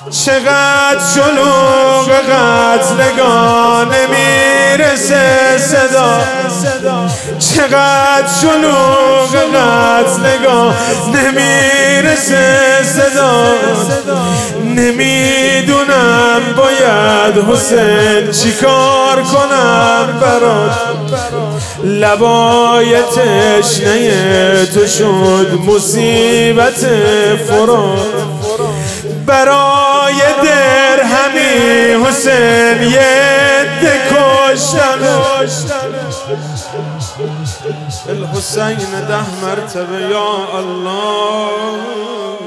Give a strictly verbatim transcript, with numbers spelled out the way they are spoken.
چقدر شلوغ قتلگاه نمیرسه صدا، چقدر شلوغ قتلگاه نمیرسه صدا. نمیدونم باید حسین چیکار کنم برات، لبای تشنه تو شد مصیبت فرات. برای درهمی حسین یه عده کشتن، الحسین ده مرتبه یا الله.